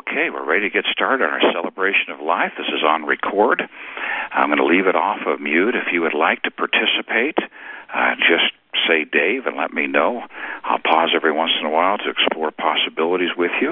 Okay, we're ready to get started on our celebration of life. This is on record. I'm going to leave it off of mute. If you would like to participate, just say Dave and let me know. I'll pause every once in a while to explore possibilities with you.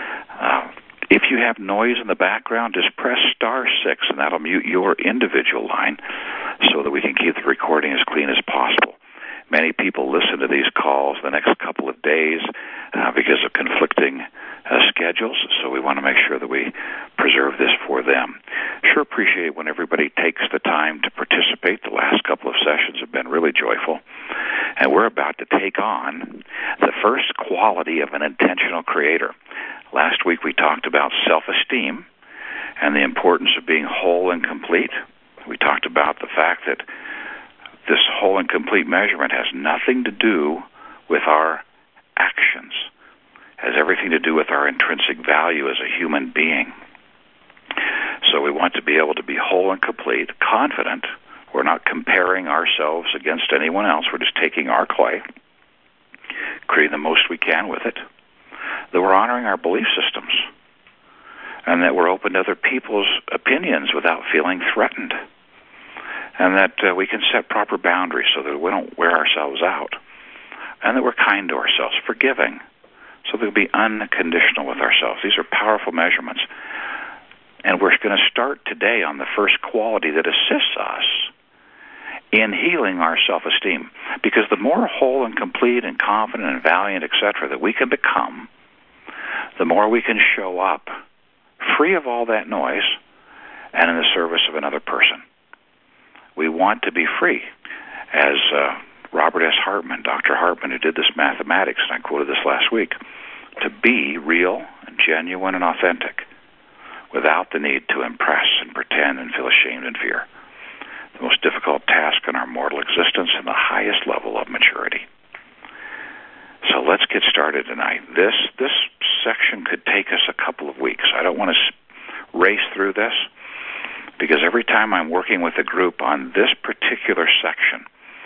If you have noise in the background, just press *6, and that'll mute your individual line so that we can keep the recording as clean as possible. Many people listen to these calls the next couple of days because of conflicting schedules, so we want to make sure that we preserve this for them. Sure appreciate when everybody takes the time to participate. The last couple of sessions have been really joyful. And we're about to take on the first quality of an intentional creator. Last week we talked about self-esteem and the importance of being whole and complete. We talked about the fact that this whole and complete measurement has nothing to do with our actions. It has everything to do with our intrinsic value as a human being. So we want to be able to be whole and complete, confident. We're not comparing ourselves against anyone else. We're just taking our clay, creating the most we can with it. That we're honoring our belief systems, and that we're open to other people's opinions without feeling threatened, and that we can set proper boundaries so that we don't wear ourselves out, and that we're kind to ourselves, forgiving, so that we'll be unconditional with ourselves. These are powerful measurements, and we're going to start today on the first quality that assists us in healing our self-esteem, because the more whole and complete and confident and valiant, etc., that we can become, the more we can show up free of all that noise and in the service of another person. We want to be free. As Robert S. Hartman, Dr. Hartman, who did this mathematics, and I quoted this last week, to be real and genuine and authentic without the need to impress and pretend and feel ashamed and fear. The most difficult task in our mortal existence and the highest level of maturity. So let's get started tonight. This section could take us a couple of weeks. I don't want to race through this, because every time I'm working with a group on this particular section,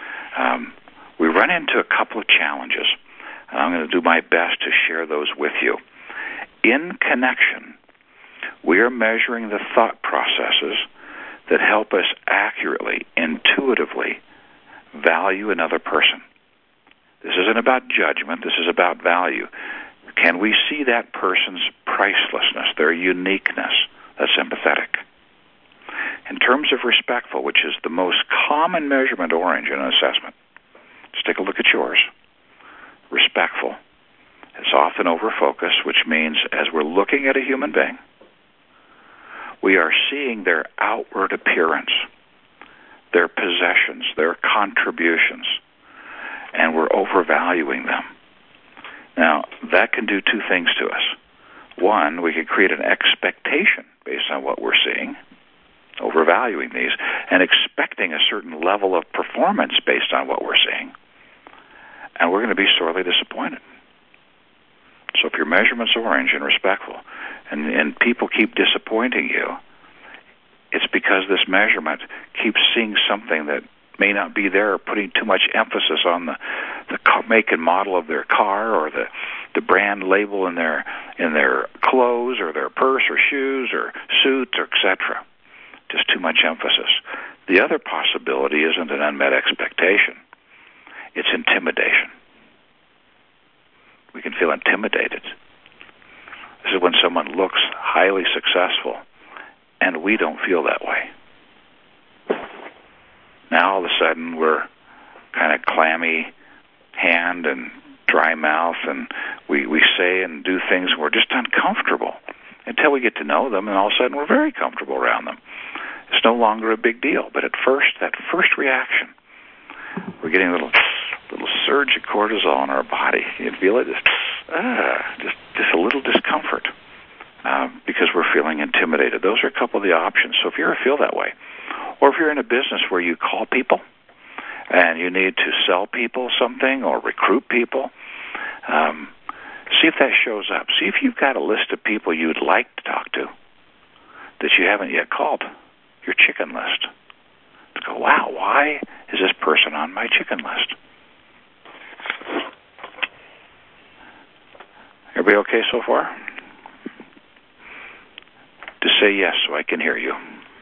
we run into a couple of challenges, and I'm going to do my best to share those with you. In connection, we are measuring the thought processes that help us accurately, intuitively value another person. This isn't about judgment. This is about value. Can we see that person's pricelessness, their uniqueness? That's empathetic. In terms of respectful, which is the most common measurement orange in an assessment, let's take a look at yours. Respectful. It's often over-focused, which means as we're looking at a human being, we are seeing their outward appearance, their possessions, their contributions, and we're overvaluing them. Now, that can do two things to us. One, we can create an expectation based on what we're seeing, overvaluing these, and expecting a certain level of performance based on what we're seeing. And we're going to be sorely disappointed. So if your measurement's orange and respectful, and people keep disappointing you, it's because this measurement keeps seeing something that may not be there, or putting too much emphasis on the make and model of their car, or the brand label in their clothes, or their purse, or shoes, or suits, or etc. Just too much emphasis. The other possibility isn't an unmet expectation. It's intimidation. We can feel intimidated. This is when someone looks highly successful, and we don't feel that way. Now, all of a sudden, we're kind of clammy hand and dry mouth, and we say and do things, and we're just uncomfortable until we get to know them, and all of a sudden, we're very comfortable around them. It's no longer a big deal, but at first, that first reaction, we're getting a little surge of cortisol in our body. You can feel it, just a little discomfort because we're feeling intimidated. Those are a couple of the options. So if you ever feel that way, or if you're in a business where you call people and you need to sell people something or recruit people, see if that shows up. See if you've got a list of people you'd like to talk to that you haven't yet called, your chicken list. To go, wow, why is this person on my chicken list? Everybody okay so far? Say yes so I can hear you.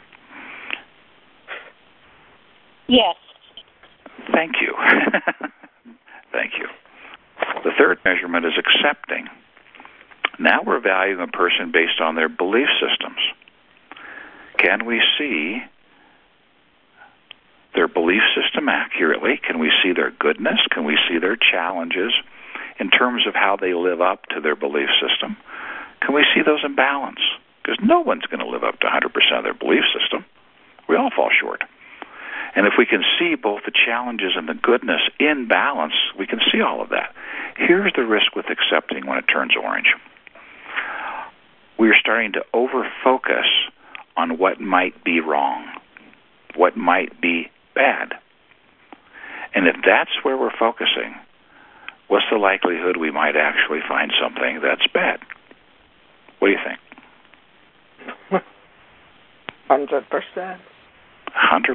Yes. Thank you. Thank you. The third measurement is accepting. Now we're valuing a person based on their belief systems. Can we see their belief system accurately? Can we see their goodness? Can we see their challenges in terms of how they live up to their belief system? Can we see those in balance? Because no one's going to live up to 100% of their belief system. We all fall short. And if we can see both the challenges and the goodness in balance, we can see all of that. Here's the risk with accepting when it turns orange. We are starting to over-focus on what might be wrong, what might be bad. And if that's where we're focusing, what's the likelihood we might actually find something that's bad? What do you think? 100%. 100%.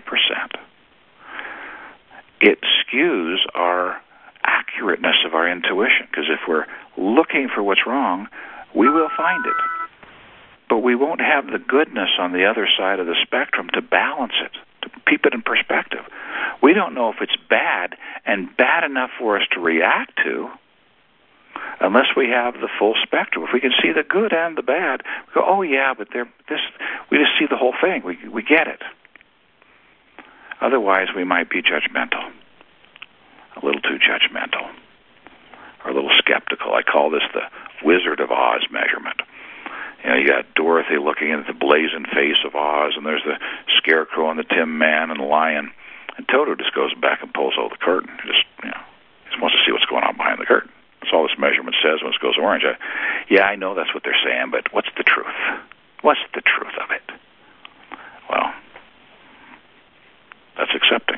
It skews our accurateness of our intuition, because if we're looking for what's wrong, we will find it. But we won't have the goodness on the other side of the spectrum to balance it, to keep it in perspective. We don't know if it's bad and bad enough for us to react to unless we have the full spectrum. If we can see the good and the bad, we go, oh yeah, but we just see the whole thing. We get it. Otherwise, we might be judgmental, a little too judgmental, or a little skeptical. I call this the Wizard of Oz measurement. You know, you got Dorothy looking at the blazing face of Oz, and there's the Scarecrow and the Tin Man and the Lion, and Toto just goes back and pulls out the curtain. He just wants to see what's going on behind the curtain. That's all this measurement says when it goes orange. I know that's what they're saying, but what's the truth? What's the truth of it? Well, that's accepting.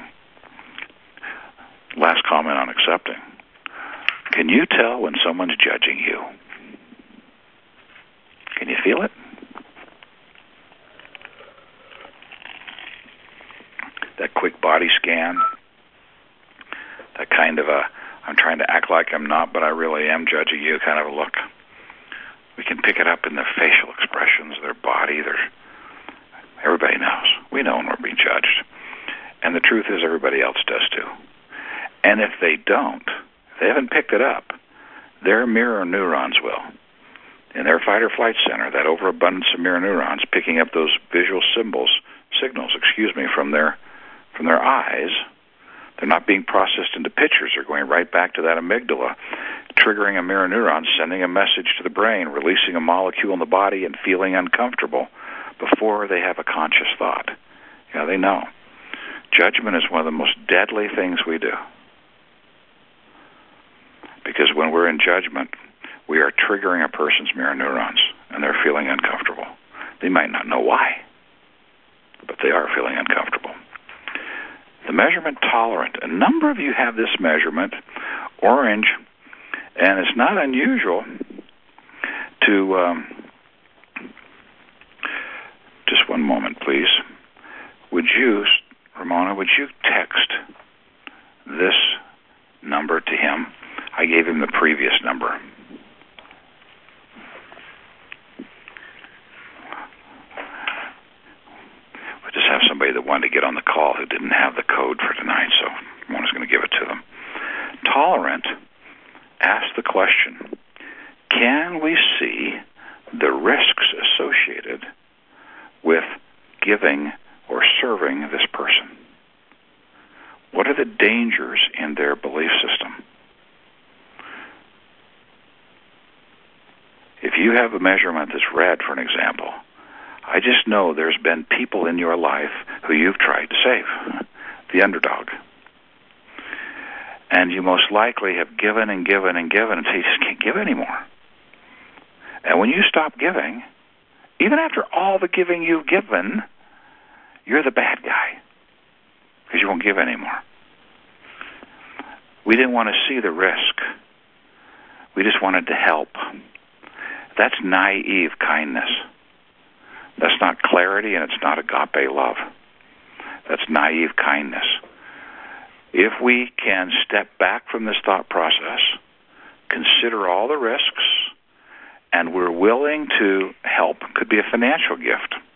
Last comment on accepting. Can you tell when someone's judging you? Can you feel it? That quick body scan, that kind of I'm trying to act like I'm not, but I really am judging you kind of a look. We can pick it up in their facial expressions, their body, everybody knows. We know when we're being judged. And the truth is everybody else does too. And if they don't, if they haven't picked it up, their mirror neurons will. In their fight or flight center, that overabundance of mirror neurons picking up those visual signals, from their eyes, they're not being processed into pictures. They're going right back to that amygdala, triggering a mirror neuron, sending a message to the brain, releasing a molecule in the body, and feeling uncomfortable before they have a conscious thought. Yeah, they know. Judgment is one of the most deadly things we do. Because when we're in judgment, we are triggering a person's mirror neurons, and they're feeling uncomfortable. They might not know why, but they are feeling uncomfortable. The measurement tolerant. A number of you have this measurement, orange, and it's not unusual to... just one moment, please. Ramona, would you text this number to him? I gave him the previous number. We just have somebody that wanted to get on the call who didn't have the code for tonight, so Ramona's going to give it to them. Tolerant asked the question, can we see the risks associated with giving or serving this person? What are the dangers in their belief system? If you have a measurement that's red, for an example, I just know there's been people in your life who you've tried to save, the underdog. And you most likely have given and given and given until you just can't give anymore. And when you stop giving, even after all the giving you've given, you're the bad guy because you won't give anymore. We didn't want to see the risk. We just wanted to help. That's naive kindness. That's not clarity, and it's not agape love. That's naive kindness. If we can step back from this thought process, consider all the risks, and we're willing to help, could be a financial gift.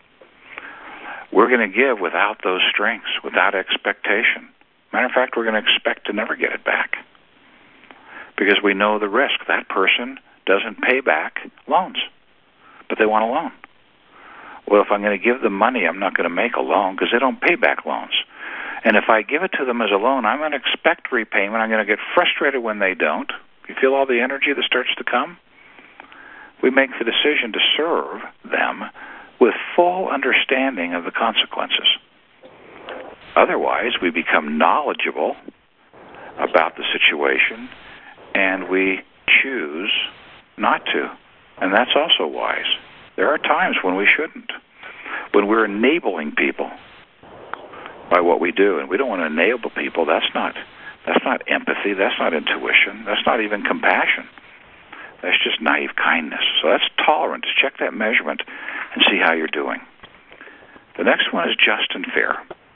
We're going to give without those strings, without expectation. Matter of fact, we're going to expect to never get it back because we know the risk. That person doesn't pay back loans, but they want a loan. Well, if I'm going to give them money, I'm not going to make a loan because they don't pay back loans. And if I give it to them as a loan, I'm going to expect repayment. I'm going to get frustrated when they don't. You feel all the energy that starts to come? We make the decision to serve them with full understanding of the consequences. Otherwise, we become knowledgeable about the situation, and we choose not to. And that's also wise. There are times when we shouldn't, when we're enabling people by what we do, and we don't want to enable people. That's not empathy. That's not intuition. That's not even compassion. That's just naive kindness. So that's tolerance. Check that measurement and see how you're doing. The next one is just and fair.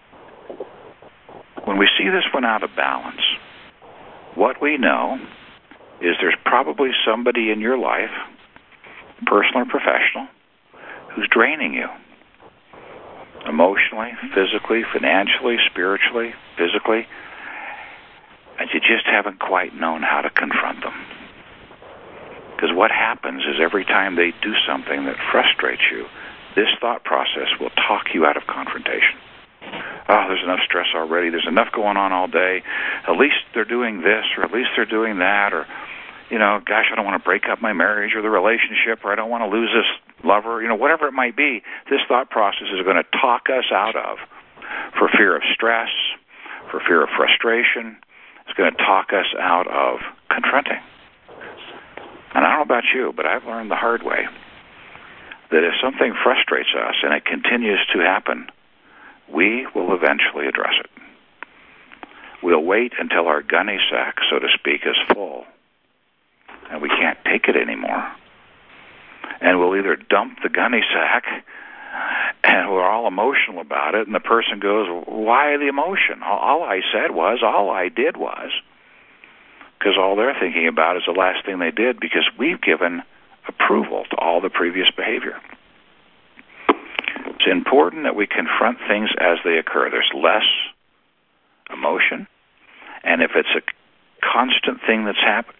When we see this one out of balance, what we know is there's probably somebody in your life, personal or professional, who's draining you. Emotionally, physically, financially, spiritually, physically, and you just haven't quite known how to confront them. Because what happens is every time they do something that frustrates you, this thought process will talk you out of confrontation. Oh, there's enough stress already. There's enough going on all day. At least they're doing this, or at least they're doing that, or, gosh, I don't want to break up my marriage or the relationship, or I don't want to lose this lover, whatever it might be. This thought process is going to talk us out of, for fear of stress, for fear of frustration. It's going to talk us out of confronting. And I don't know about you, but I've learned the hard way that if something frustrates us and it continues to happen, we will eventually address it. We'll wait until our gunny sack, so to speak, is full, and we can't take it anymore. And we'll either dump the gunny sack, and we're all emotional about it, and the person goes, why the emotion? All I did was, because all they're thinking about is the last thing they did, because we've given approval to all the previous behavior. It's important that we confront things as they occur. There's less emotion, and if it's a constant thing that's happening,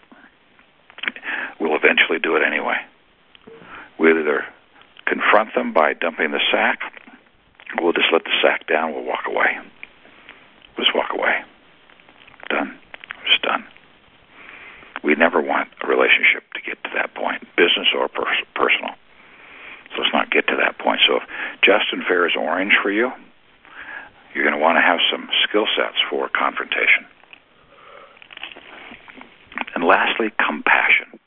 we'll eventually do it anyway. We'll either confront them by dumping the sack, or we'll just let the sack down, we'll walk away. Just walk away. Done. Just done. We never want a relationship to get to that point, business or personal. So let's not get to that point. So if just and fair is orange for you, you're going to want to have some skill sets for confrontation. And lastly, compassion.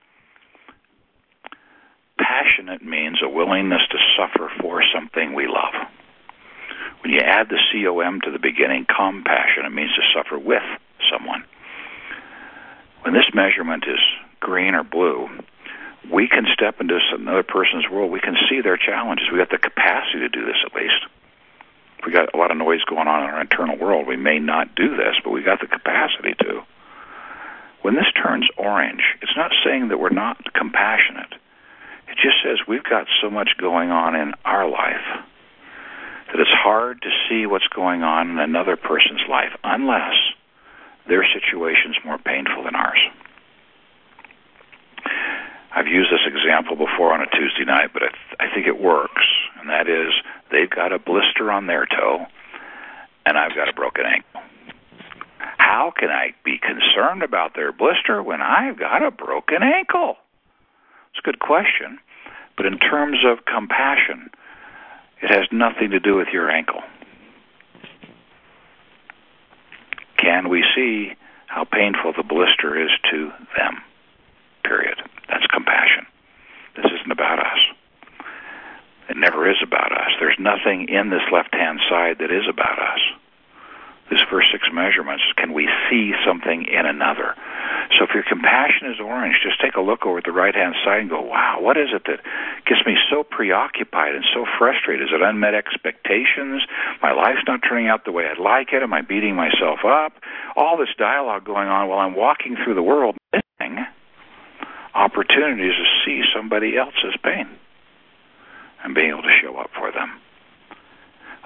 Passionate means a willingness to suffer for something we love. When you add the C-O-M to the beginning, compassion, it means to suffer with someone. When this measurement is green or blue, we can step into another person's world. We can see their challenges. We got the capacity to do this at least. If we got a lot of noise going on in our internal world, we may not do this, but we got the capacity to. When this turns orange, it's not saying that we're not compassionate. It just says we've got so much going on in our life that it's hard to see what's going on in another person's life unless their situation's more painful than ours. I've used this example before on a Tuesday night, but I think it works, and that is they've got a blister on their toe, and I've got a broken ankle. How can I be concerned about their blister when I've got a broken ankle? It's a good question, but in terms of compassion, it has nothing to do with your ankle. Can we see how painful the blister is to them? Period. That's compassion. This isn't about us. It never is about us. There's nothing in this left-hand side that is about us. This first 6 measurements, can we see something in another? So if your compassion is orange, just take a look over at the right-hand side and go, wow, what is it that gets me so preoccupied and so frustrated? Is it unmet expectations? My life's not turning out the way I'd like it? Am I beating myself up? All this dialogue going on while I'm walking through the world, missing opportunities to see somebody else's pain and being able to show up for them.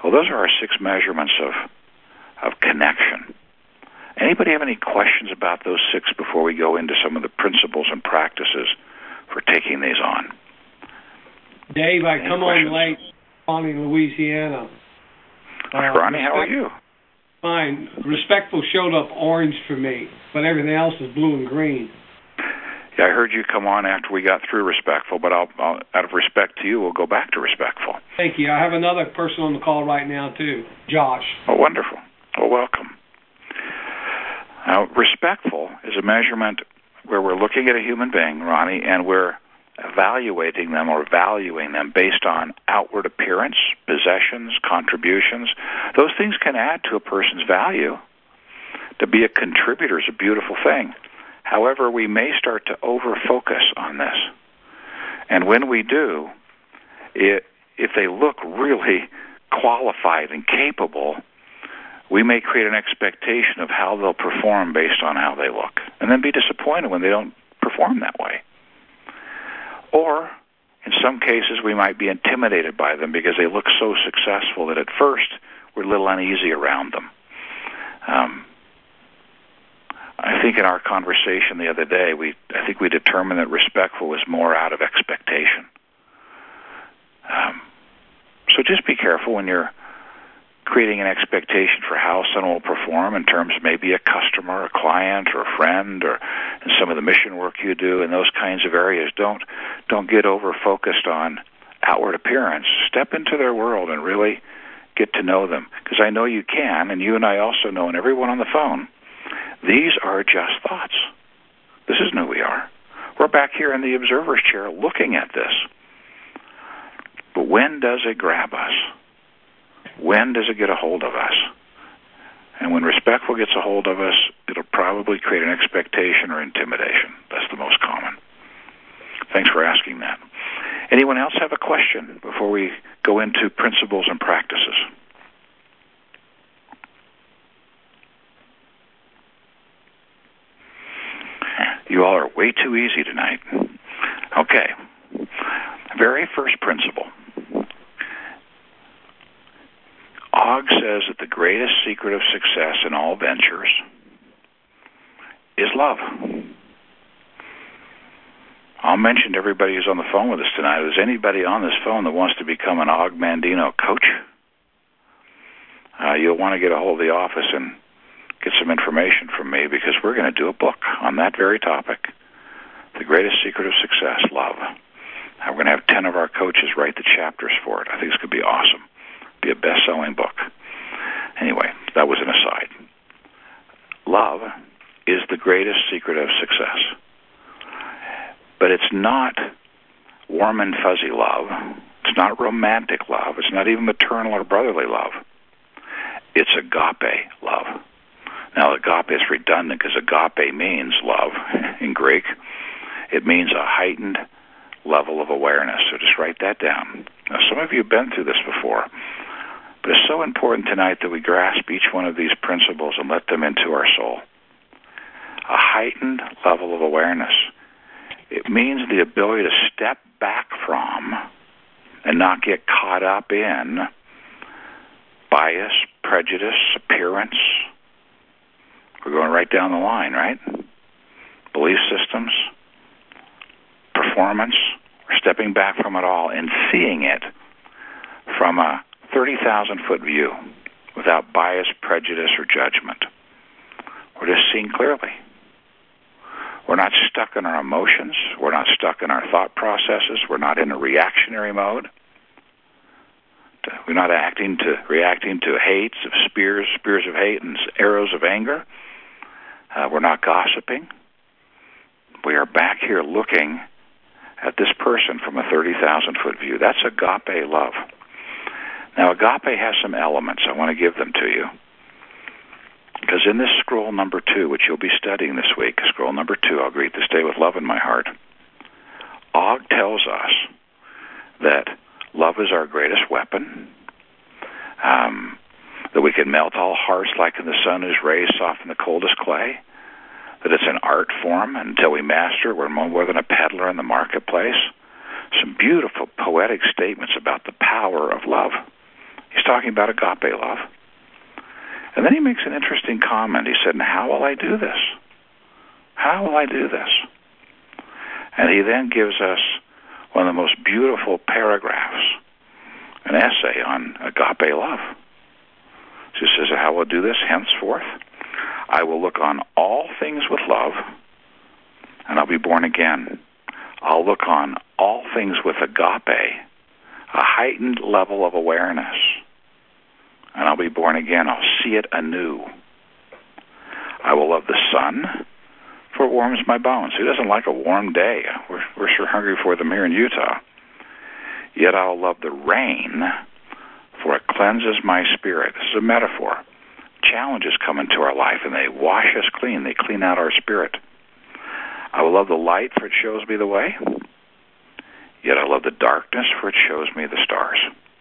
Well, those are our 6 measurements of connection. Anybody have any questions about those 6 before we go into some of the principles and practices for taking these on? Dave, I come on late, Ronnie, Louisiana. Ronnie, how are you? Fine. Respectful showed up orange for me, but everything else is blue and green. Yeah, I heard you come on after we got through Respectful, but I'll out of respect to you, we'll go back to Respectful. Thank you. I have another person on the call right now, too, Josh. Oh, wonderful. Well, welcome. Now, Respectful is a measurement where we're looking at a human being, Ronnie, and we're evaluating them or valuing them based on outward appearance, possessions, contributions. Those things can add to a person's value. To be a contributor is a beautiful thing. However, we may start to over-focus on this. And when we do, if they look really qualified and capable, we may create an expectation of how they'll perform based on how they look, and then be disappointed when they don't perform that way. Or, in some cases, we might be intimidated by them because they look so successful that at first we're a little uneasy around them. I think in our conversation the other day, I think we determined that Respectful was more out of expectation. So just be careful when you're creating an expectation for how someone will perform in terms of maybe a customer, a client, or a friend, or in some of the mission work you do in those kinds of areas. Don't get over-focused on outward appearance. Step into their world and really get to know them. Because I know you can, and you and I also know, and everyone on the phone, these are just thoughts. This isn't who we are. We're back here in the observer's chair looking at this. But when does it grab us? When does it get a hold of us? And when Respectful gets a hold of us, it'll probably create an expectation or intimidation. That's the most common. Thanks for asking that. Anyone else have a question before we go into principles and practices? You all are way too easy tonight. Okay. Very first principle. Og says that the greatest secret of success in all ventures is love. I'll mention to everybody who's on the phone with us tonight, is anybody on this phone that wants to become an Og Mandino coach? You'll want to get a hold of the office and get some information from me, because we're going to do a book on that very topic. The greatest secret of success, love. We're going to have 10 of our coaches write the chapters for it. I think it's going to be awesome. Be a best-selling book. Anyway, that was an aside. Love is the greatest secret of success. But it's not warm and fuzzy love. It's not romantic love. It's not even maternal or brotherly love. It's agape love. Now, agape is redundant because agape means love in Greek. It means a heightened level of awareness. So just write that down. Now, some of you have been through this before, but it's so important tonight that we grasp each one of these principles and let them into our soul. A heightened level of awareness. It means the ability to step back from and not get caught up in bias, prejudice, appearance. We're going right down the line, right? Belief systems, performance. We're stepping back from it all and seeing it from a 30,000-foot view without bias, prejudice, or judgment. We're just seeing clearly. We're not stuck in our emotions. We're not stuck in our thought processes. We're not in a reactionary mode. We're not reacting to hates of spears of hate and arrows of anger. We're not gossiping. We are back here looking at this person from a 30,000-foot view. That's agape love. Now, agape has some elements. I want to give them to you. Because in this scroll number 2, which you'll be studying this week, scroll number 2, I'll greet this day with love in my heart. Og tells us that love is our greatest weapon, that we can melt all hearts like in the sun whose rays soften the coldest clay, that it's an art form, and until we master it, we're more than a peddler in the marketplace. Some beautiful poetic statements about the power of love. He's talking about agape love. And then he makes an interesting comment. He said, "And how will I do this? How will I do this?" And he then gives us one of the most beautiful paragraphs, an essay on agape love. So he says, "How will I do this? Henceforth, I will look on all things with love, and I'll be born again. I'll look on all things with agape, a heightened level of awareness, and I'll be born again. I'll see it anew. I will love the sun, for it warms my bones." Who doesn't like a warm day? We're sure hungry for them here in Utah. "Yet I'll love the rain, for it cleanses my spirit." This is a metaphor. Challenges come into our life, and they wash us clean. They clean out our spirit. "I will love the light, for it shows me the way. Yet I love the darkness, for it shows me the stars."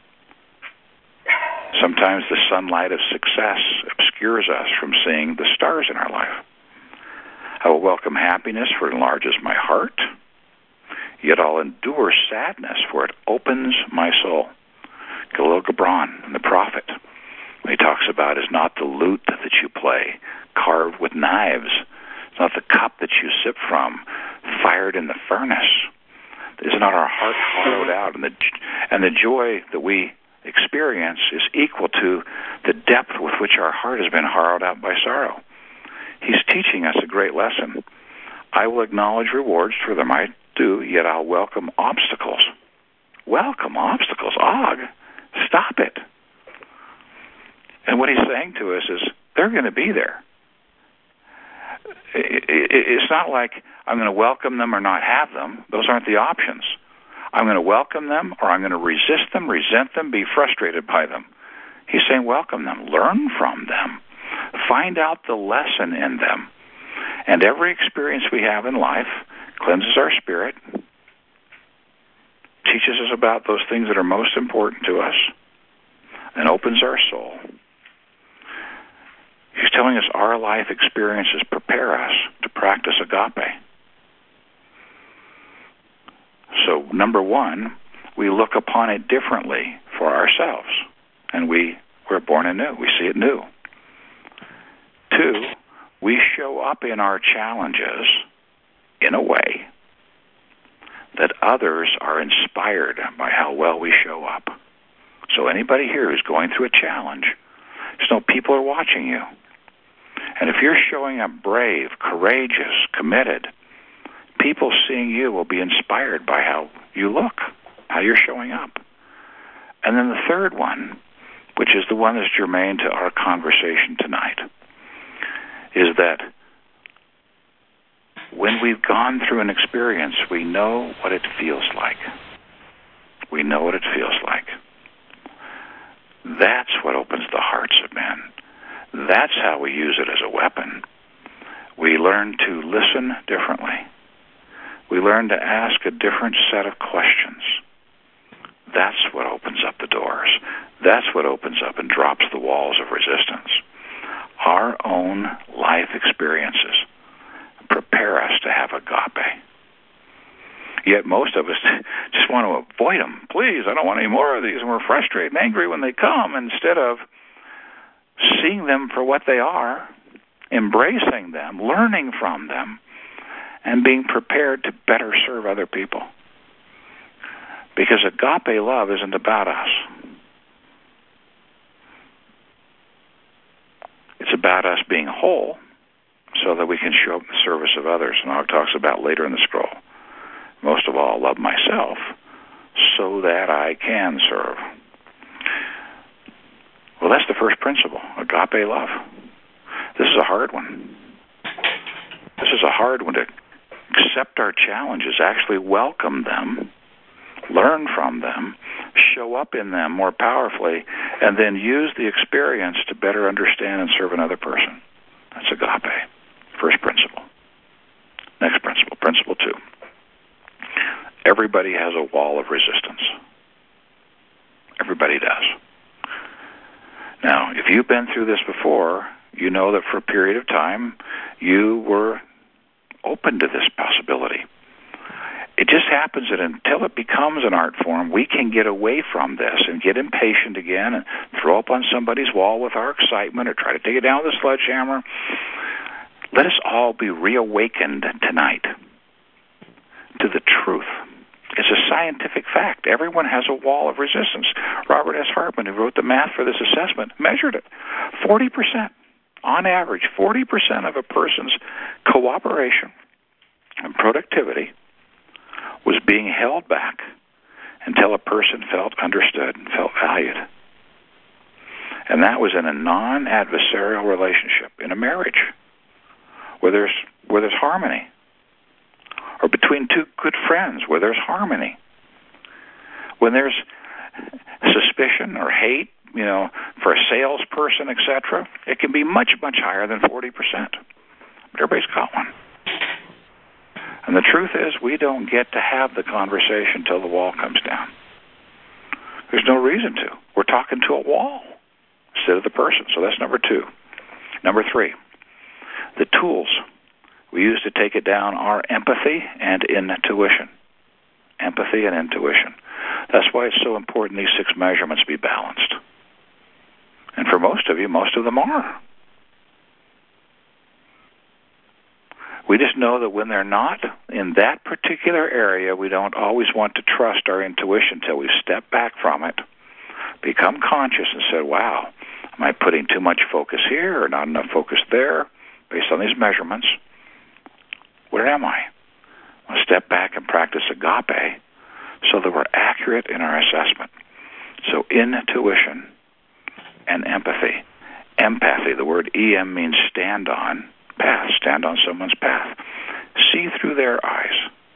Sometimes the sunlight of success obscures us from seeing the stars in our life. "I will welcome happiness, for it enlarges my heart. Yet I'll endure sadness, for it opens my soul." Khalil Gibran, the prophet, he talks about is not the lute that you play, carved with knives. It's not the cup that you sip from, fired in the furnace. Is not our heart hollowed out, and the joy that we experience is equal to the depth with which our heart has been hollowed out by sorrow. He's teaching us a great lesson. "I will acknowledge rewards for them I do, yet I'll welcome obstacles." Welcome obstacles. Og, stop it. And what he's saying to us is, they're going to be there. It's not like I'm going to welcome them or not have them. Those aren't the options. I'm going to welcome them, or I'm going to resist them, resent them, be frustrated by them. He's saying welcome them, learn from them, find out the lesson in them. And every experience we have in life cleanses our spirit, teaches us about those things that are most important to us, and opens our soul. He's telling us our life experiences prepare us to practice agape. So, number one, we look upon it differently for ourselves, and we're born anew. We see it new. Two, we show up in our challenges in a way that others are inspired by how well we show up. So anybody here who's going through a challenge, just know people are watching you. And if you're showing up brave, courageous, committed, people seeing you will be inspired by how you look, how you're showing up. And then the third one, which is the one that's germane to our conversation tonight, is that when we've gone through an experience, we know what it feels like. We know what it feels like. That's what opens the hearts of men. That's how we use it as a weapon. We learn to listen differently. We learn to ask a different set of questions. That's what opens up the doors. That's what opens up and drops the walls of resistance. Our own life experiences prepare us to have agape. Yet most of us just want to avoid them. Please, I don't want any more of these. And we're frustrated and angry when they come, instead of seeing them for what they are, embracing them, learning from them, and being prepared to better serve other people. Because agape love isn't about us. It's about us being whole so that we can show up in the service of others. And Og talks about later in the scroll. Most of all, love myself so that I can serve. Well, that's the first principle, agape love. This is a hard one. This is a hard one, to accept our challenges, actually welcome them, learn from them, show up in them more powerfully, and then use the experience to better understand and serve another person. That's agape. First principle. Next principle, principle 2. Everybody has a wall of resistance. Everybody does. Now, if you've been through this before, you know that for a period of time, you were open to this possibility. It just happens that until it becomes an art form, we can get away from this and get impatient again and throw up on somebody's wall with our excitement or try to take it down with a sledgehammer. Let us all be reawakened tonight to the truth. It's a scientific fact. Everyone has a wall of resistance. Robert S. Hartman, who wrote the math for this assessment, measured it. 40%, on average, 40% of a person's cooperation and productivity was being held back until a person felt understood and felt valued. And that was in a non-adversarial relationship, in a marriage, where there's harmony, or between two good friends where there's harmony. When there's suspicion or hate, for a salesperson, etc., it can be much, much higher than 40%. But everybody's got one. And the truth is, we don't get to have the conversation till the wall comes down. There's no reason to. We're talking to a wall instead of the person. So that's number 2. Number 3, the tools we use to take it down are empathy and intuition. Empathy and intuition. That's why it's so important these 6 measurements be balanced. And for most of you, most of them are. We just know that when they're not in that particular area, we don't always want to trust our intuition until we step back from it, become conscious and say, wow, am I putting too much focus here or not enough focus there based on these measurements? Where am I? I want to step back and practice agape so that we're accurate in our assessment. So intuition and empathy. Empathy, the word EM means stand on. Path, stand on someone's path. See through their eyes.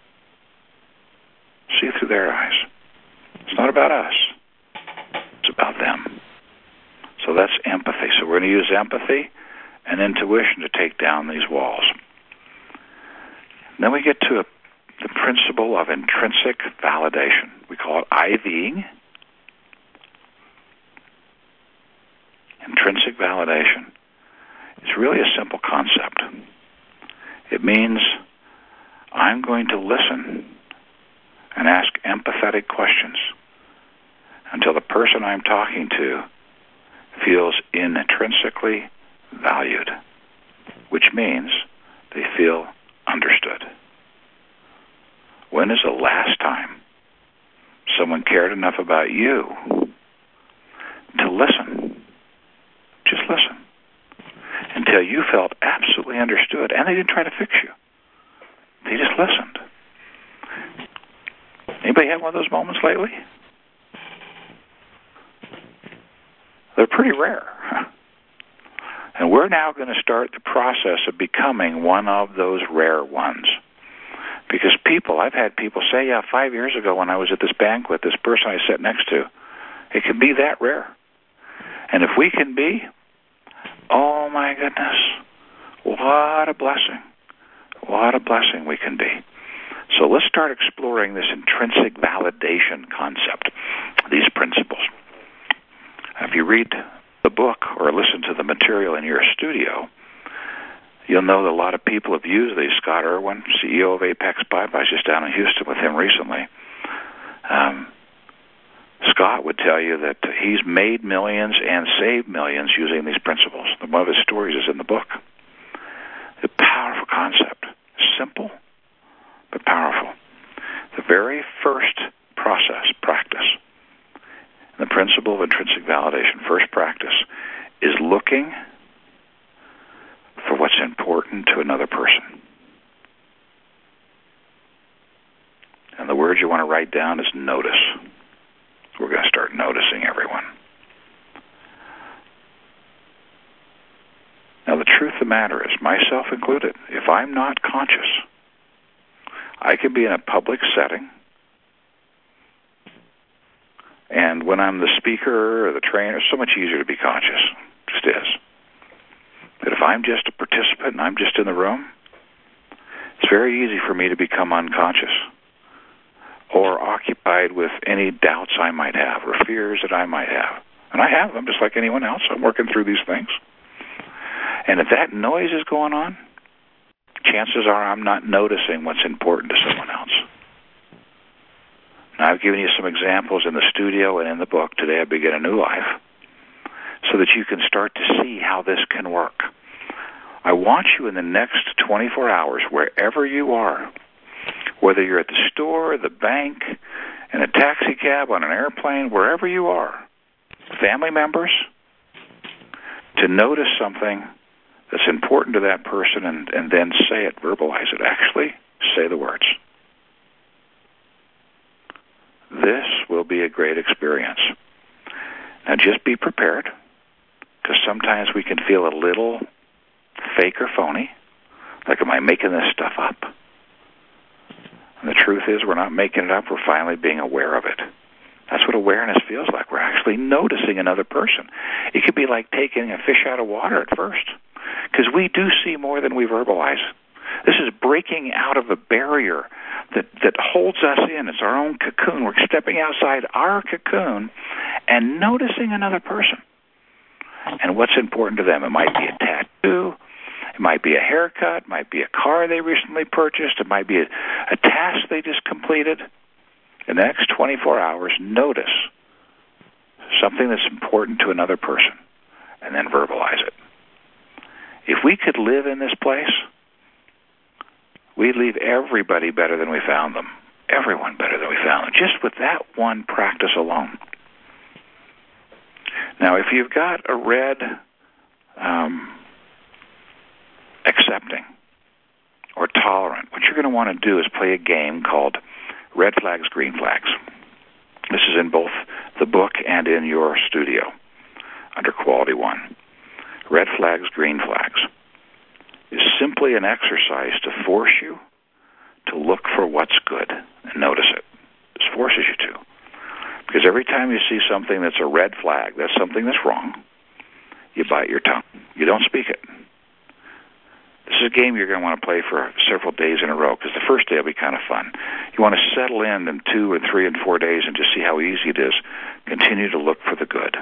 See through their eyes. It's not about us. It's about them. So that's empathy. So we're going to use empathy and intuition to take down these walls. Then we get to the principle of intrinsic validation. We call it IVing. Intrinsic validation. It's really a simple concept. It means I'm going to listen and ask empathetic questions until the person I'm talking to feels intrinsically valued, which means they feel understood. When is the last time someone cared enough about you to listen? Just listen. Until you felt absolutely understood, and they didn't try to fix you. They just listened. Anybody had one of those moments lately? They're pretty rare. And we're now going to start the process of becoming one of those rare ones. Because I've had people say, 5 years ago when I was at this banquet, this person I sat next to, it can be that rare. And if we can be, oh my goodness, what a blessing. What a blessing we can be. So let's start exploring this intrinsic validation concept, these principles. If you read the book or listen to the material in your studio, you'll know that a lot of people have used these. Scott Irwin, CEO of Apex Pipe, I was just down in Houston with him recently. Scott would tell you that he's made millions and saved millions using these principles. One of his stories is in the book. A powerful concept. Simple, but powerful. The very first practice, the principle of intrinsic validation, first practice, is looking for what's important to another person. And the word you want to write down is notice. We're going to start noticing everyone. Now, the truth of the matter is, myself included, if I'm not conscious, I can be in a public setting, and when I'm the speaker or the trainer, it's so much easier to be conscious. It just is. But if I'm just a participant and I'm just in the room, it's very easy for me to become unconscious or occupied with any doubts I might have or fears that I might have. And I have them just like anyone else. I'm working through these things. And if that noise is going on, chances are I'm not noticing what's important to someone else. Now, I've given you some examples in the studio and in the book, Today I Begin a New Life, so that you can start to see how this can work. I want you in the next 24 hours, wherever you are, whether you're at the store, the bank, in a taxi cab, on an airplane, wherever you are, family members, to notice something that's important to that person and then say it, verbalize it. Actually, say the words. This will be a great experience. Now just be prepared, because sometimes we can feel a little fake or phony, like, am I making this stuff up? And the truth is, we're not making it up, we're finally being aware of it. That's what awareness feels like. We're actually noticing another person. It could be like taking a fish out of water at first, because we do see more than we verbalize. This is breaking out of a barrier that holds us in. It's our own cocoon. We're stepping outside our cocoon and noticing another person and what's important to them. It might be a tattoo. It might be a haircut. It might be a car they recently purchased. It might be a task they just completed. In the next 24 hours, notice something that's important to another person and then verbalize it. If we could live in this place, we'd leave everybody better than we found them. Everyone better than we found them, just with that one practice alone. Now, if you've got a red accepting or tolerant, what you're going to want to do is play a game called Red Flags, Green Flags. This is in both the book and in your studio under Quality One. Red Flags, Green Flags is simply an exercise to force you to look for what's good and notice it. This forces you to. Because every time you see something that's a red flag, that's something that's wrong, you bite your tongue. You don't speak it. This is a game you're going to want to play for several days in a row, because the first day will be kind of fun. You want to settle in 2 and 3 and 4 days and just see how easy it is. Continue to look for the good.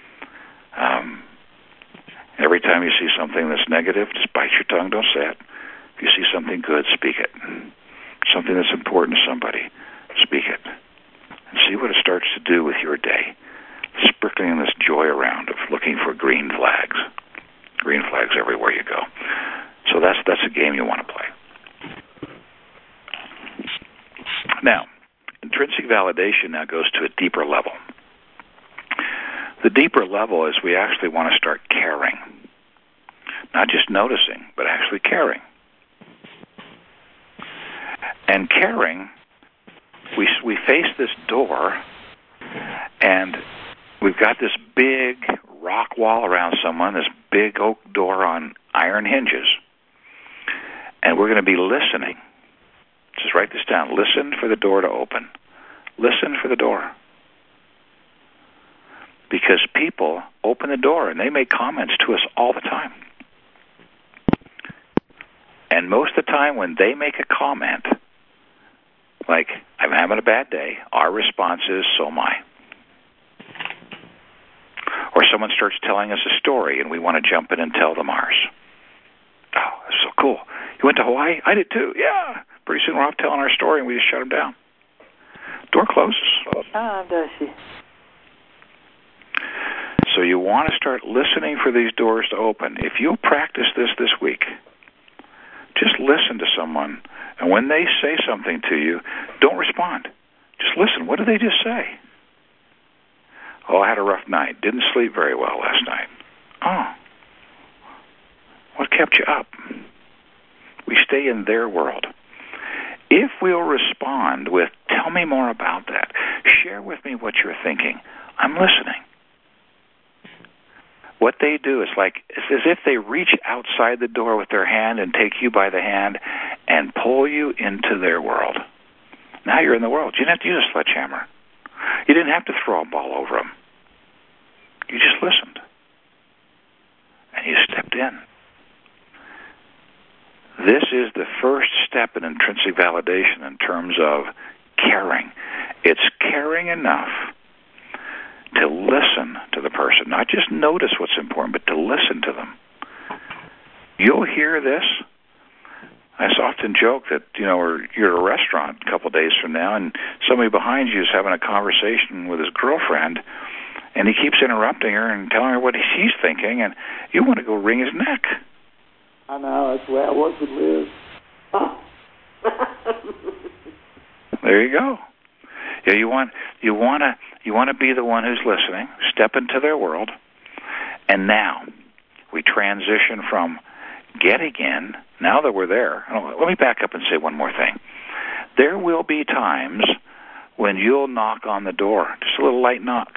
Every time you see something that's negative, just bite your tongue, don't say it. If you see something good, speak it. Something that's important to somebody, speak it. And see what it starts to do with your day. Sprinkling this joy around of looking for green flags. Green flags everywhere you go. So that's a game you want to play. Now, intrinsic validation now goes to a deeper level. The deeper level is we actually want to start caring. Not just noticing, but actually caring. And caring, we face this door, and we've got this big rock wall around someone, this big oak door on iron hinges. And we're going to be listening. Just write this down. Listen for the door to open. Listen for the door. Because people open the door and they make comments to us all the time. And most of the time when they make a comment, like, I'm having a bad day, our response is, so am I. Or someone starts telling us a story and we want to jump in and tell them ours. Oh, that's so cool. You went to Hawaii? I did too. Yeah. Pretty soon we're off telling our story and we just shut them down. Door closes. Does she? So you want to start listening for these doors to open. If you'll practice this week, just listen to someone, and when they say something to you, don't respond. Just listen. What did they just say? Oh, I had a rough night. Didn't sleep very well last night. Oh. What kept you up? We stay in their world. If we'll respond with, tell me more about that. Share with me what you're thinking. I'm listening. What they do is it's as if they reach outside the door with their hand and take you by the hand and pull you into their world. Now you're in the world. You didn't have to use a sledgehammer. You didn't have to throw a ball over them. You just listened. And you stepped in. This is the first step in intrinsic validation in terms of caring. It's caring enough to listen to the person, not just notice what's important, but to listen to them. You'll hear this. I often joke that, you're at a restaurant a couple of days from now, and somebody behind you is having a conversation with his girlfriend, and he keeps interrupting her and telling her what she's thinking, and you want to go wring his neck. I know. That's the way I was with Liz. Oh. There you go. Yeah, you want to be the one who's listening. Step into their world, and now we transition from getting in. Now that we're there, let me back up and say one more thing. There will be times when you'll knock on the door, just a little light knock,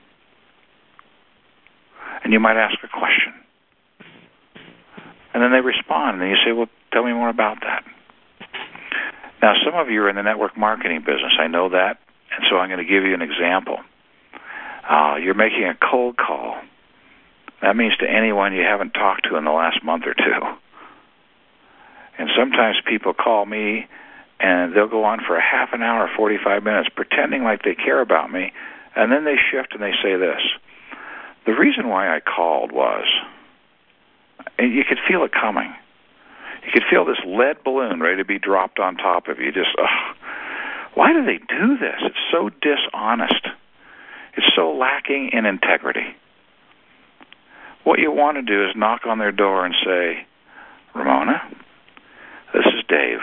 and you might ask a question, and then they respond, and then you say, "Well, tell me more about that." Now, some of you are in the network marketing business. I know that, and so I'm going to give you an example. You're making a cold call. That means to anyone you haven't talked to in the last month or two. And sometimes people call me, and they'll go on for a half an hour, 45 minutes, pretending like they care about me, and then they shift and they say this. The reason why I called was, and you could feel it coming. You could feel this lead balloon ready to be dropped on top of you. Why do they do this? It's so dishonest. It's so lacking in integrity. What you want to do is knock on their door and say, "Ramona, this is Dave.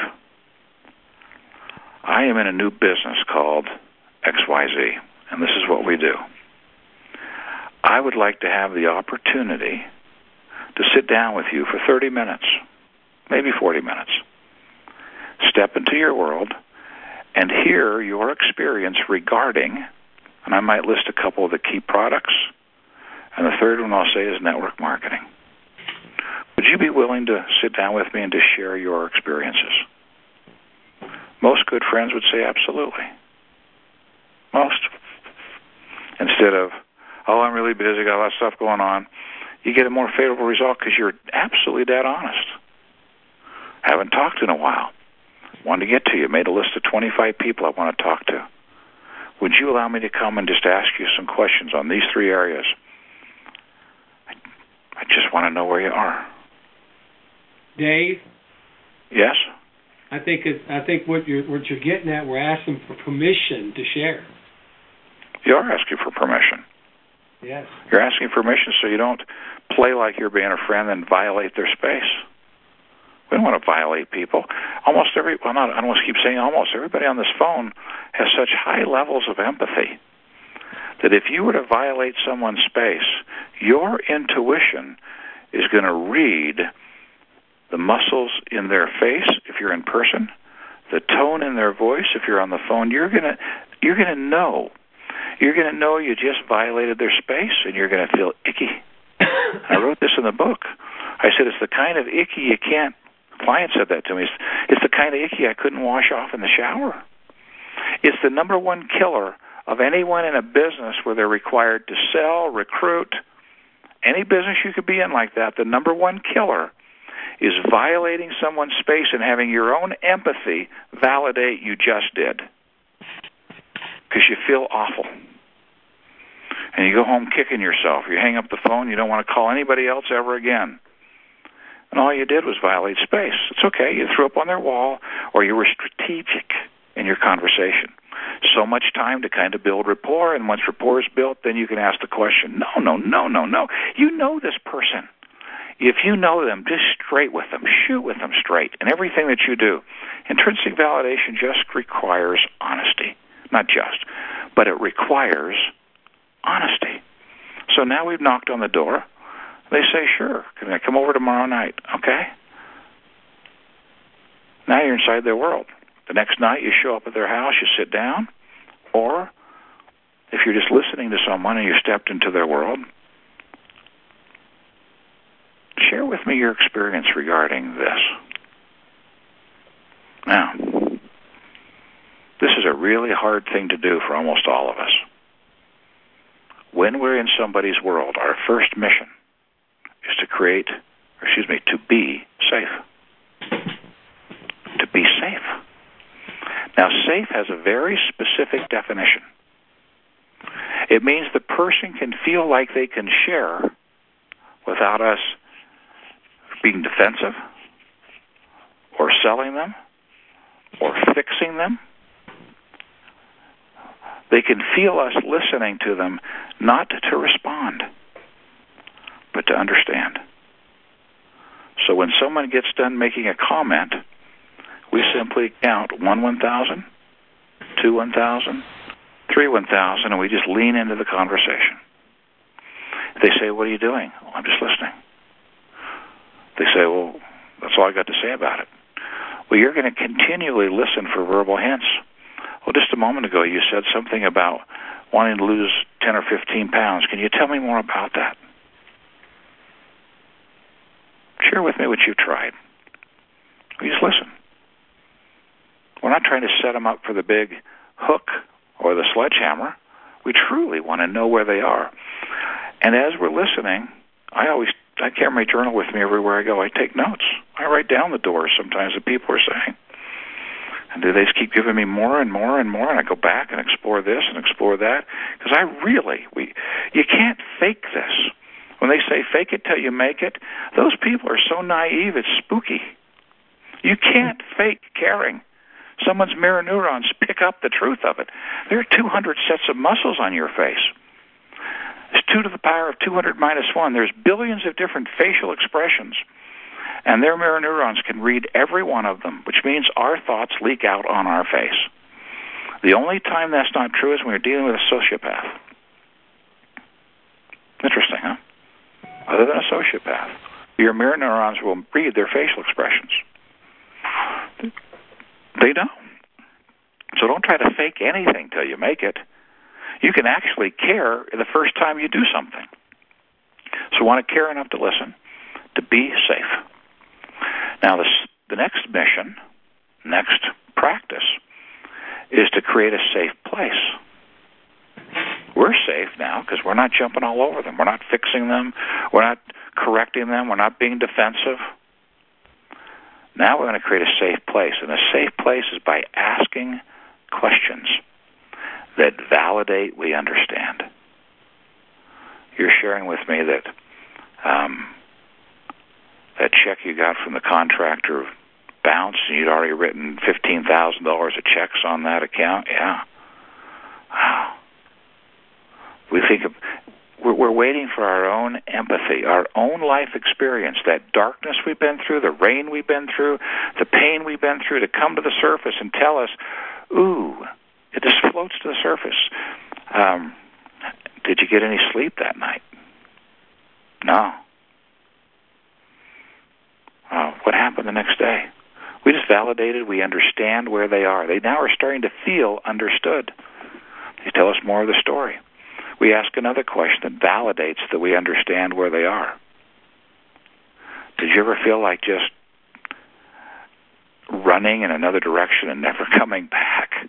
I am in a new business called XYZ, and this is what we do. I would like to have the opportunity to sit down with you for 30 minutes, maybe 40 minutes, step into your world, and hear your experience regarding," and I might list a couple of the key products, and the third one I'll say is network marketing. Would you be willing to sit down with me and to share your experiences? Most good friends would say absolutely. Most. Instead of, "Oh, I'm really busy, got a lot of stuff going on," you get a more favorable result because you're absolutely dead honest. Haven't talked in a while. Want to get to you. Made a list of 25 people I want to talk to. Would you allow me to come and just ask you some questions on these 3 areas? I just want to know where you are. Dave? Yes? I think what you're getting at, we're asking for permission to share. You are asking for permission. Yes. You're asking permission so you don't play like you're being a friend and violate their space. We don't want to violate people. I don't want to keep saying almost. Everybody on this phone has such high levels of empathy that if you were to violate someone's space, your intuition is going to read the muscles in their face if you're in person, the tone in their voice if you're on the phone. You're going to know. You're going to know you just violated their space, and you're going to feel icky. I wrote this in the book. I said it's the kind of icky you can't. A client said that to me. It's the kind of icky I couldn't wash off in the shower. It's the number one killer of anyone in a business where they're required to sell, recruit, any business you could be in like that. The number one killer is violating someone's space and having your own empathy validate you just did. Because you feel awful. And you go home kicking yourself. You hang up the phone. You don't want to call anybody else ever again. And all you did was violate space. It's okay. You threw up on their wall, or you were strategic in your conversation. So much time to kind of build rapport, and once rapport is built, then you can ask the question, no. You know this person. If you know them, just straight with them. Shoot with them straight in everything that you do. Intrinsic validation just requires honesty. Not just, but it requires honesty. So now we've knocked on the door. They say, "Sure, can I come over tomorrow night?" Okay. Now you're inside their world. The next night you show up at their house, you sit down, or if you're just listening to someone and you stepped into their world, share with me your experience regarding this. Now, this is a really hard thing to do for almost all of us. When we're in somebody's world, our first mission is to be safe. To be safe. Now, safe has a very specific definition. It means the person can feel like they can share without us being defensive or selling them or fixing them. They can feel us listening to them, not to respond, but to understand. So when someone gets done making a comment, we simply count 1 1,000, 2 1,000, 3 1,000, and we just lean into the conversation. If they say, "What are you doing?" "Well, I'm just listening." They say, "Well, that's all I got to say about it." Well, you're going to continually listen for verbal hints. Well, just a moment ago, you said something about wanting to lose 10 or 15 pounds. Can you tell me more about that? Share with me what you've tried. We just listen. We're not trying to set them up for the big hook or the sledgehammer. We truly want to know where they are. And as we're listening, I carry my journal with me everywhere I go. I take notes. I write down the doors sometimes that people are saying. And do they just keep giving me more and more and more? And I go back and explore this and explore that. Because you can't fake this. When they say fake it till you make it, those people are so naive, it's spooky. You can't fake caring. Someone's mirror neurons pick up the truth of it. There are 200 sets of muscles on your face. It's 2 to the power of 200 minus 1. There's billions of different facial expressions. And their mirror neurons can read every one of them, which means our thoughts leak out on our face. The only time that's not true is when you're dealing with a sociopath. Interesting, huh? Other than a sociopath, your mirror neurons will read their facial expressions. They don't. So don't try to fake anything till you make it. You can actually care the first time you do something. So want to care enough to listen, to be safe. Now, the next mission, next practice, is to create a safe place. We're safe now because we're not jumping all over them. We're not fixing them. We're not correcting them. We're not being defensive. Now we're going to create a safe place. And a safe place is by asking questions that validate we understand. You're sharing with me that that check you got from the contractor bounced, and you'd already written $15,000 of checks on that account. Yeah. Wow. We're waiting for our own empathy, our own life experience, that darkness we've been through, the rain we've been through, the pain we've been through, to come to the surface and tell us, ooh, it just floats to the surface. Did you get any sleep that night? No. What happened the next day? We just validated we understand where they are. They now are starting to feel understood. They tell us more of the story. We ask another question that validates that we understand where they are. Did you ever feel like just running in another direction and never coming back?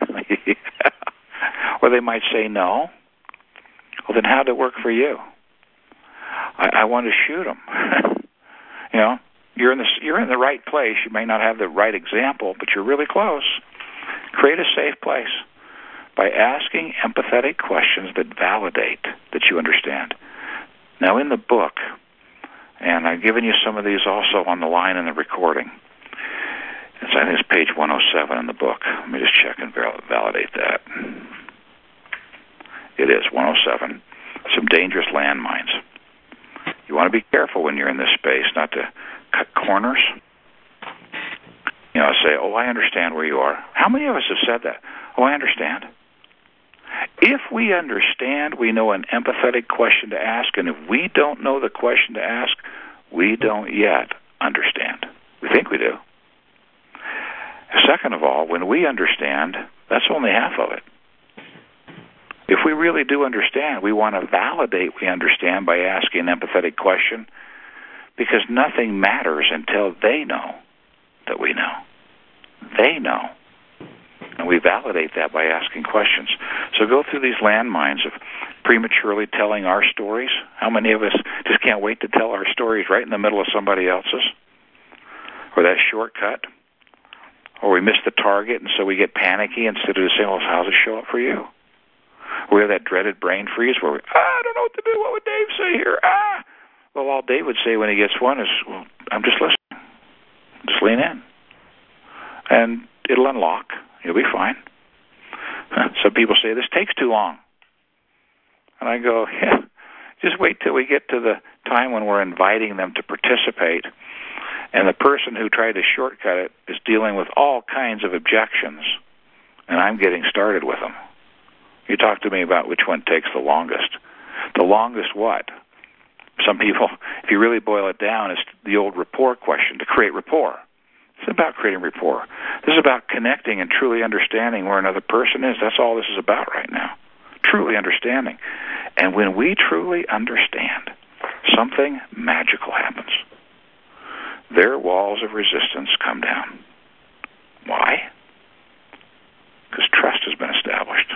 Or they might say no. Well, then how did it work for you? I want to shoot them. You know, you're in the right place. You may not have the right example, but you're really close. Create a safe place by asking empathetic questions that validate that you understand. Now, in the book, and I've given you some of these also on the line in the recording. I think it's page 107 in the book. Let me just check and validate that. It is 107. Some dangerous landmines. You want to be careful when you're in this space not to cut corners. You know, say, oh, I understand where you are. How many of us have said that? Oh, I understand. If we understand, we know an empathetic question to ask, and if we don't know the question to ask, we don't yet understand. We think we do. Second of all, when we understand, that's only half of it. If we really do understand, we want to validate we understand by asking an empathetic question, because nothing matters until they know that we know. They know. And we validate that by asking questions. So go through these landmines of prematurely telling our stories. How many of us just can't wait to tell our stories right in the middle of somebody else's? Or that shortcut? Or we miss the target, and so we get panicky instead of saying, well, how does it show up for you? Or we have that dreaded brain freeze where we, I don't know what to do. What would Dave say here? Well, all Dave would say when he gets one is, well, I'm just listening. Just lean in. and it'll unlock. You'll be fine. Some people say, this takes too long. And I go, yeah, just wait till we get to the time when we're inviting them to participate, and the person who tried to shortcut it is dealing with all kinds of objections, and I'm getting started with them. You talk to me about which one takes the longest. The longest what? Some people, if you really boil it down, it's the old rapport question, to create rapport. It's about creating rapport. This is about connecting and truly understanding where another person is. That's all this is about right now. Truly understanding. And when we truly understand, something magical happens. Their walls of resistance come down. Why? Because trust has been established.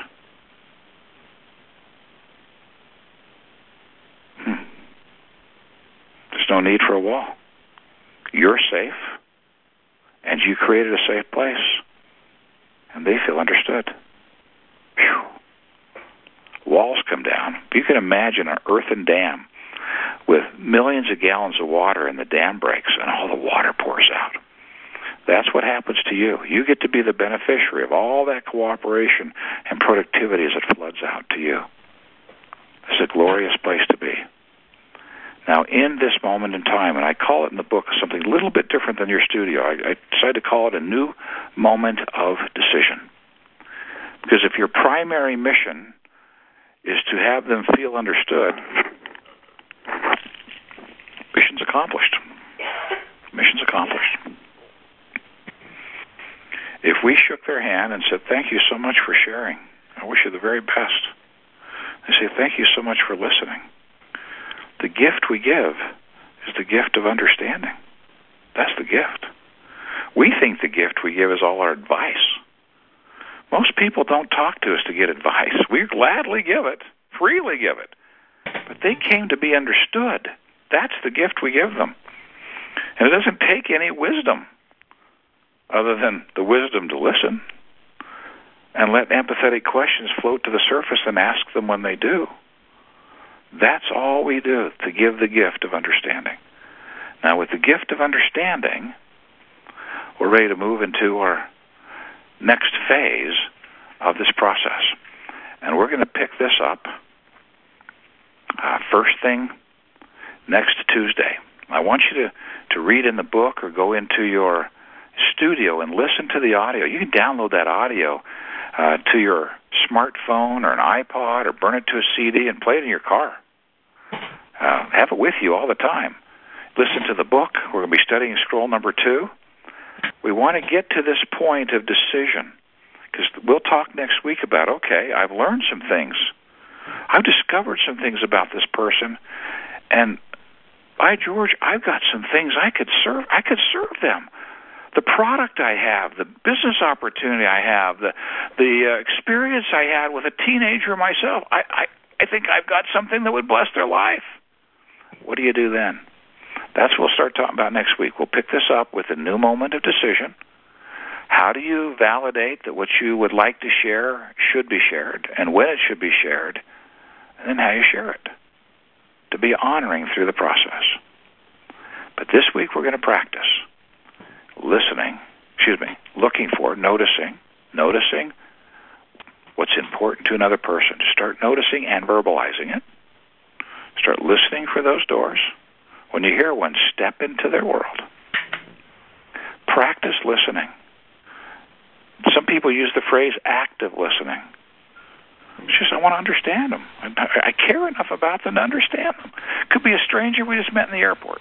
There's no need for a wall. You're safe, and you created a safe place, and they feel understood. Whew. Walls come down. You can imagine an earthen dam with millions of gallons of water, and the dam breaks, and all the water pours out. That's what happens to you. You get to be the beneficiary of all that cooperation and productivity as it floods out to you. It's a glorious place to be. Now, in this moment in time, and I call it in the book something a little bit different than your studio, I decided to call it a new moment of decision. Because if your primary mission is to have them feel understood, mission's accomplished. Mission's accomplished. If we shook their hand and said, thank you so much for sharing, I wish you the very best. They say, thank you so much for listening. The gift we give is the gift of understanding. That's the gift. We think the gift we give is all our advice. Most people don't talk to us to get advice. We gladly give it, freely give it. But they came to be understood. That's the gift we give them. And it doesn't take any wisdom other than the wisdom to listen and let empathetic questions float to the surface and ask them when they do. That's all we do, to give the gift of understanding. Now, with the gift of understanding, we're ready to move into our next phase of this process. And we're going to pick this up first thing next Tuesday. I want you to read in the book or go into your studio and listen to the audio. You can download that audio to your smartphone or an iPod or burn it to a CD and play it in your car. Have it with you all the time. Listen to the book. We're going to be studying scroll number 2. We want to get to this point of decision because we'll talk next week about, okay, I've learned some things. I've discovered some things about this person, and by George, I've got some things I could serve them. The product I have, the business opportunity I have, the experience I had with a teenager myself, I think I've got something that would bless their life. What do you do then? That's what we'll start talking about next week. We'll pick this up with a new moment of decision. How do you validate that what you would like to share should be shared, and when it should be shared, and then how you share it, to be honoring through the process. But this week we're going to practice looking for, noticing what's important to another person. Start noticing and verbalizing it. Start listening for those doors. When you hear one, step into their world. Practice listening. Some people use the phrase active listening. It's just, I want to understand them. I care enough about them to understand them. Could be a stranger we just met in the airport.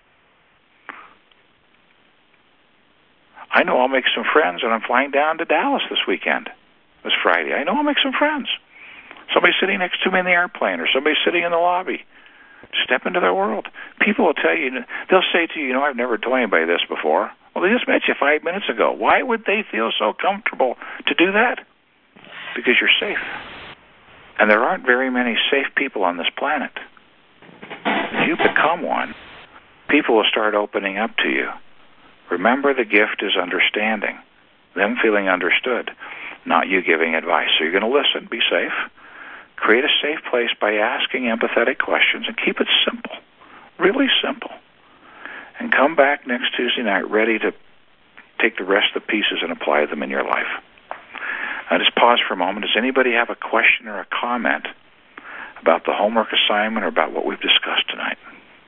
I know I'll make some friends when I'm flying down to Dallas this weekend, this Friday. I know I'll make some friends. Somebody sitting next to me in the airplane or somebody sitting in the lobby. Step into their world. People will tell you, they'll say to you, I've never told anybody this before. Well, they just met you 5 minutes ago. Why would they feel so comfortable to do that? Because you're safe. And there aren't very many safe people on this planet. If you become one, people will start opening up to you. Remember, the gift is understanding, them feeling understood, not you giving advice. So you're going to listen, be safe, create a safe place by asking empathetic questions, and keep it simple, really simple. And come back next Tuesday night ready to take the rest of the pieces and apply them in your life. I just pause for a moment. Does anybody have a question or a comment about the homework assignment or about what we've discussed tonight?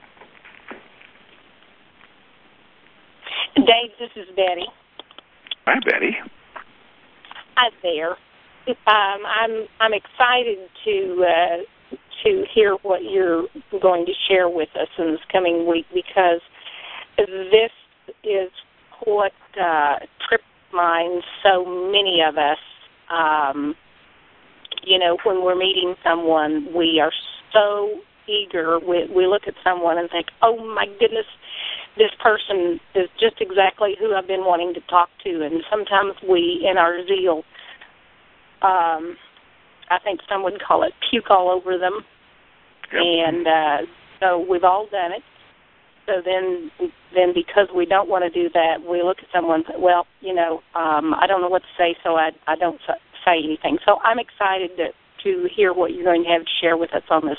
Dave, this is Betty. Hi, Betty. Hi there. I'm excited to hear what you're going to share with us in this coming week, because this is what trips minds so many of us. When we're meeting someone, we are so eager. We look at someone and think, oh, my goodness, this person is just exactly who I've been wanting to talk to. And sometimes we, in our zeal, I think some would call it puke all over them. Yep. And so we've all done it. So then because we don't want to do that, we look at someone and say, well, I don't know what to say, so I don't say anything. So I'm excited to hear what you're going to have to share with us on this.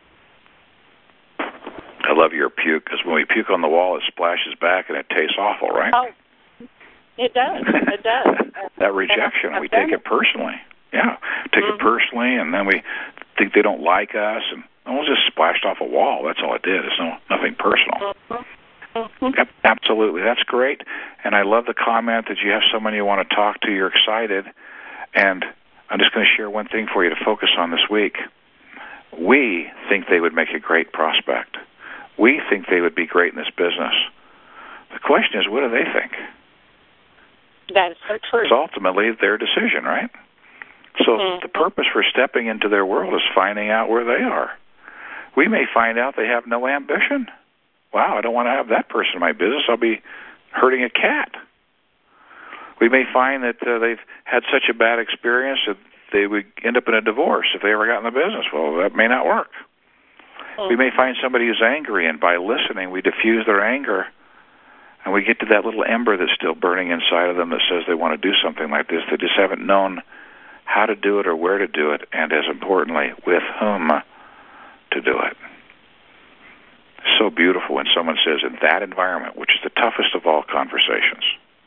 I love your puke, because when we puke on the wall, it splashes back and it tastes awful, right? Oh, it does. It does. That rejection, we take it personally. Yeah, take it personally, and then we think they don't like us, and it was just splashed off a wall. That's all it did. It's nothing personal. Yep, absolutely. That's great. And I love the comment that you have someone you want to talk to, you're excited. And I'm just going to share one thing for you to focus on this week. We think they would make a great prospect. We think they would be great in this business. The question is, what do they think? That is so true. It's ultimately their decision, right? So the purpose for stepping into their world is finding out where they are. We may find out they have no ambition. Wow, I don't want to have that person in my business. I'll be hurting a cat. We may find that they've had such a bad experience that they would end up in a divorce if they ever got in the business. Well, that may not work. We may find somebody who's angry, and by listening, we diffuse their anger, and we get to that little ember that's still burning inside of them that says they want to do something like this. They just haven't known how to do it or where to do it, and as importantly, with whom to do it. So beautiful when someone says, in that environment, which is the toughest of all conversations,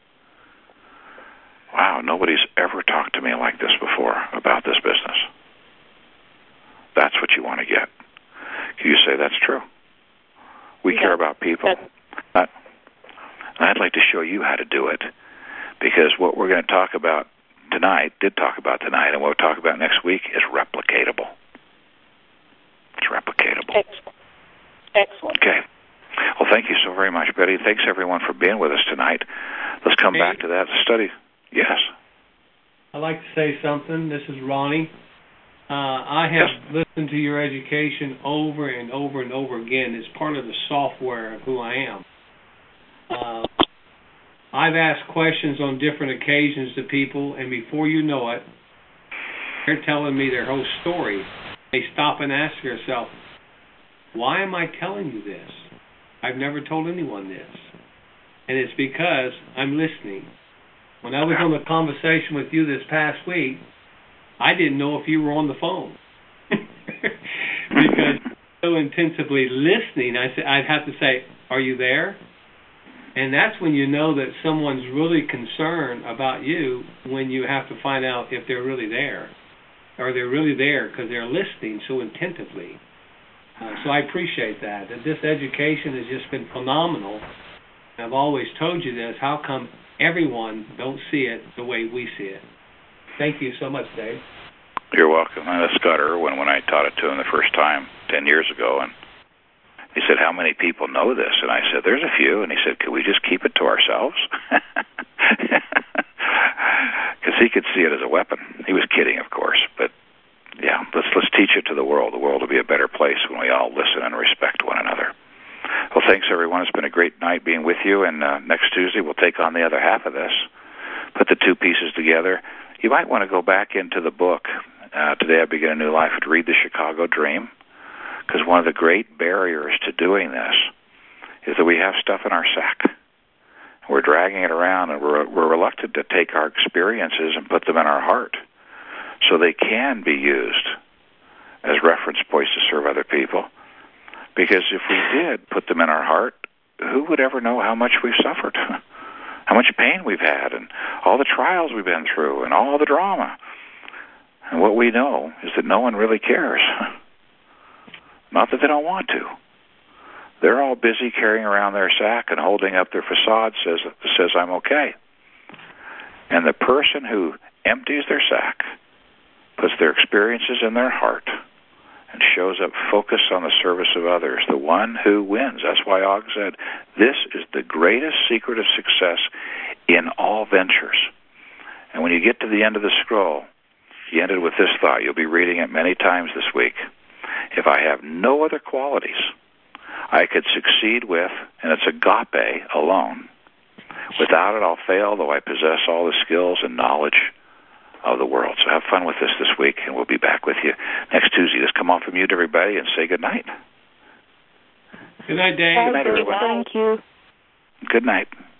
wow, nobody's ever talked to me like this before about this business. That's what you want to get. Can you say that's true? We care about people. I'd like to show you how to do it, because what we're going to talk about tonight, and what we'll talk about next week is replicatable. It's replicatable. Excellent. Okay. Well, thank you so very much, Betty. Thanks, everyone, for being with us tonight. Let's come back to that study. Yes. I'd like to say something. This is Ronnie. I have listened to your education over and over and over again. It's part of the software of who I am. I've asked questions on different occasions to people, and before you know it, they're telling me their whole story. They stop and ask yourself, why am I telling you this? I've never told anyone this. And it's because I'm listening. When I was on the conversation with you this past week, I didn't know if you were on the phone. Because so intensively listening, I'd have to say, are you there? And that's when you know that someone's really concerned about you, when you have to find out if they're really there. Or they're really there because they're listening so attentively. So I appreciate that. This education has just been phenomenal. I've always told you this. How come everyone don't see it the way we see it? Thank you so much, Dave. You're welcome. That's Scott Irwin when I taught it to him the first time 10 years ago. And he said, how many people know this? And I said, there's a few. And he said, could we just keep it to ourselves? Because he could see it as a weapon. He was kidding, of course. But, yeah, let's teach it to the world. The world will be a better place when we all listen and respect one another. Well, thanks, everyone. It's been a great night being with you. And next Tuesday, we'll take on the other half of this, put the two pieces together. You might want to go back into the book, Today I Begin a New Life, and read The Chicago Dream, because one of the great barriers to doing this is that we have stuff in our sack. We're dragging it around, and we're reluctant to take our experiences and put them in our heart so they can be used as reference points to serve other people. Because if we did put them in our heart, who would ever know how much we've suffered? how much pain we've had and all the trials we've been through and all the drama. And what we know is that no one really cares. Not that they don't want to. They're all busy carrying around their sack and holding up their facade says I'm okay. And the person who empties their sack, puts their experiences in their heart, and shows up focused on the service of others, the one who wins. That's why Og said, this is the greatest secret of success in all ventures. And when you get to the end of the scroll, he ended with this thought. You'll be reading it many times this week. If I have no other qualities I could succeed with, and it's agape alone, without it I'll fail, though I possess all the skills and knowledge of the world. So have fun with this week, and we'll be back with you next Tuesday. Just come off of mute, everybody, and say good night. Good night, Dave. Good night, everyone. Thank you. Good night.